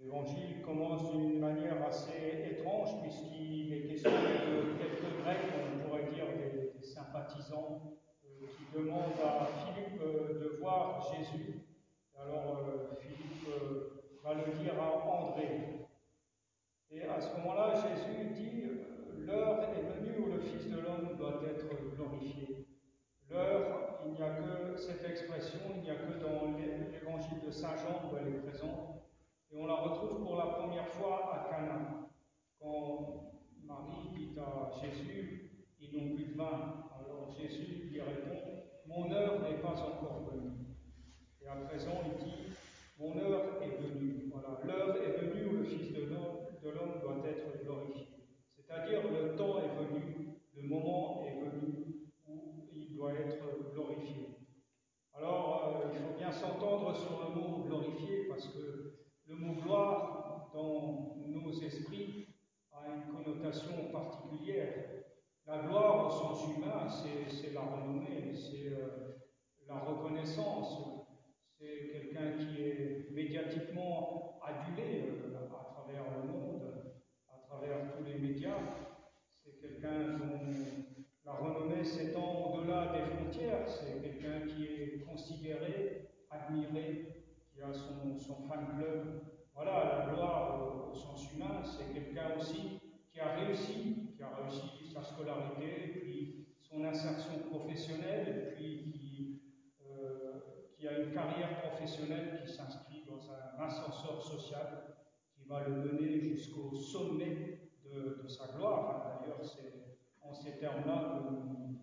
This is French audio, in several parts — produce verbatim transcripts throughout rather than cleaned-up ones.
L'évangile commence d'une manière assez étrange puisqu'il est question de quelques Grecs, on pourrait dire des, des sympathisants, euh, qui demandent à Philippe euh, de voir Jésus. Alors euh, Philippe euh, va le dire à André. Et à ce moment-là, Jésus dit euh, l'heure est venue où le Fils de l'homme doit être glorifié. L'heure, il n'y a que cette expression, il n'y a que dans l'évangile de Saint Jean où elle est présente. Et on la retrouve pour la première fois à Cana, quand Marie dit à Jésus, ils n'ont plus de vin. Alors Jésus lui répond, mon heure n'est pas encore venue. Et à présent, il dit, mon heure est venue. Voilà, l'heure est venue où le Fils de l'homme doit être glorifié. C'est-à-dire, le temps est venu, le moment est venu où il doit être glorifié. Alors, euh, il faut bien s'entendre sur le mot glorifié, parce que le mot gloire, dans nos esprits, a une connotation particulière. La gloire, au sens humain, c'est la renommée, c'est euh, la reconnaissance, c'est quelqu'un qui est médiatiquement adulé euh, à travers le monde, à travers tous les médias. C'est quelqu'un dont la renommée s'étend au-delà des frontières, c'est quelqu'un qui est considéré, admiré, qui a son, son fan club. Voilà, la gloire au sens humain, c'est quelqu'un aussi qui a réussi, qui a réussi sa scolarité, puis son insertion professionnelle, puis qui, euh, qui a une carrière professionnelle qui s'inscrit dans un ascenseur social qui va le mener jusqu'au sommet de, de sa gloire. D'ailleurs, c'est en ces termes-là que nous,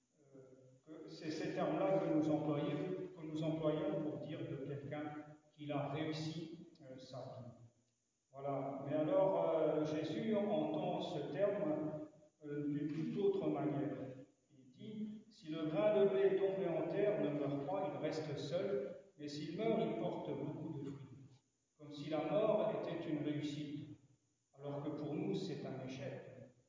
euh, c'est ces termes-là que nous employons, que nous employons pour dire de quelqu'un qu'il a réussi euh, sa vie. Voilà. Mais alors, euh, Jésus entend ce terme euh, d'une toute autre manière. Il dit, si le grain de blé est tombé en terre, ne meurt pas, il reste seul, mais s'il meurt, il porte beaucoup de fruits. Comme si la mort était une réussite, alors que pour nous, c'est un échec.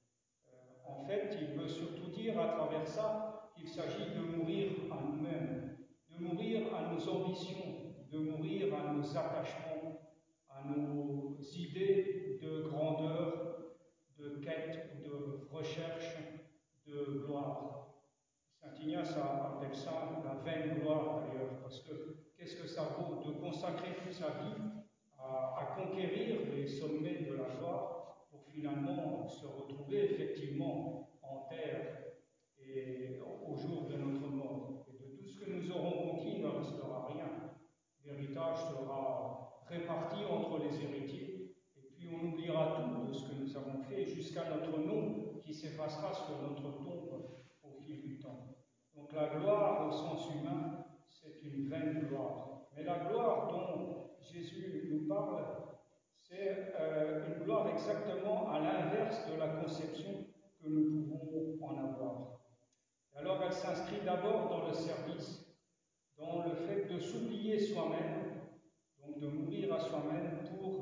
Euh, en fait, il veut surtout dire à travers ça qu'il s'agit de mourir à nous-mêmes, de mourir à nos ambitions, de mourir à nos attachements, à nos idées de grandeur, de quête, de recherche, de gloire. Saint Ignace appelle ça la vaine gloire d'ailleurs, parce que qu'est-ce que ça vaut de consacrer toute sa vie à, à conquérir les sommets de la gloire pour finalement se retrouver effectivement en terre et au jour de notre mort. Et de tout ce que nous aurons conquis, il ne restera rien. L'héritage sera réparti entre les héritiers, et puis on oubliera tout de ce que nous avons fait, jusqu'à notre nom qui s'effacera sur notre tombe au fil du temps. Donc la gloire au sens humain, c'est une vaine gloire. Mais la gloire dont Jésus nous parle, c'est euh, une gloire exactement à l'inverse de la conception que nous pouvons en avoir. Et alors elle s'inscrit d'abord dans le service, dans le fait de s'oublier soi-même, donc de mourir à soi-même pour,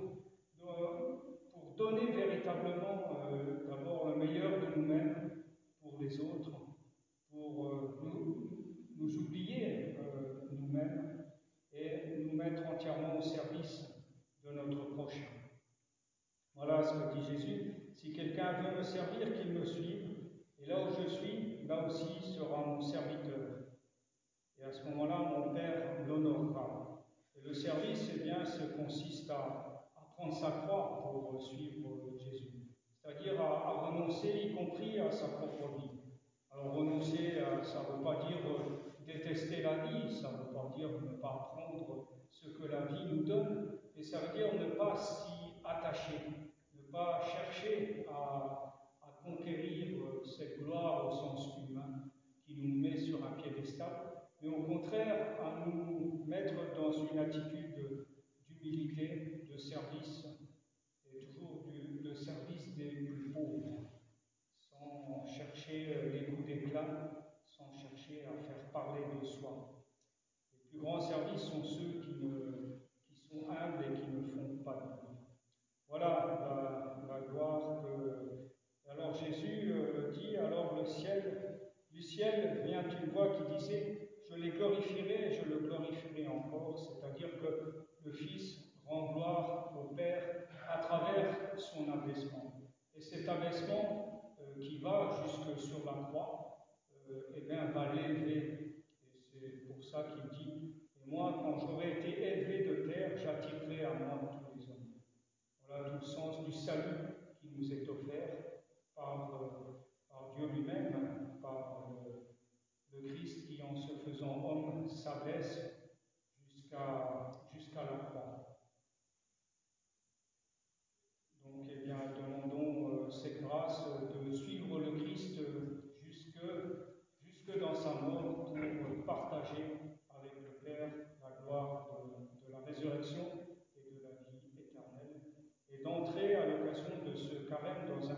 de, pour donner véritablement euh, d'abord le meilleur de nous-mêmes pour les autres, pour euh, nous, nous oublier euh, nous-mêmes et nous mettre entièrement au service de notre prochain. Voilà ce que dit Jésus. Si quelqu'un veut me servir, qu'il me suive, et là où je suis, là aussi sera mon serviteur. Et à ce moment-là, mon Père l'honorera. Et le service, eh bien, se consiste à, à prendre sa croix pour suivre Jésus. C'est-à-dire à, à renoncer, y compris à sa propre vie. Alors renoncer, ça ne veut pas dire détester la vie, ça ne veut pas dire ne pas prendre ce que la vie nous donne, mais ça veut dire ne pas s'y attacher, ne pas chercher à, à conquérir cette gloire au sens humain qui nous met sur un piédestal, mais au contraire à nous mettre dans une attitude d'humilité, de service, et toujours du, de service des plus pauvres, sans chercher les coups d'éclat, sans chercher à faire parler de soi. Les plus grands services sont ceux qui, ne, qui sont humbles et qui ne font pas de bruit. Voilà la, la gloire que... Alors Jésus euh, dit, alors le ciel, du ciel vient une voix qui disait, je les glorifierai et je le glorifierai encore, c'est-à-dire que le Fils rend gloire au Père abaissement. Et cet abaissement euh, qui va jusque sur la croix, euh, eh bien, va l'élever. Et c'est pour ça qu'il dit, et moi, quand j'aurai été élevé de terre, j'attirerai à moi tous les hommes. Voilà tout le sens du salut qui nous est offert par, euh, par Dieu lui-même, par euh, le Christ qui, en se faisant homme, s'abaisse jusqu'à jusqu'à la croix. Donc, eh bien, demandons euh, cette grâce de suivre le Christ jusque, jusque dans sa mort pour partager avec le Père la gloire de, de la résurrection et de la vie éternelle, et d'entrer à l'occasion de ce carême dans un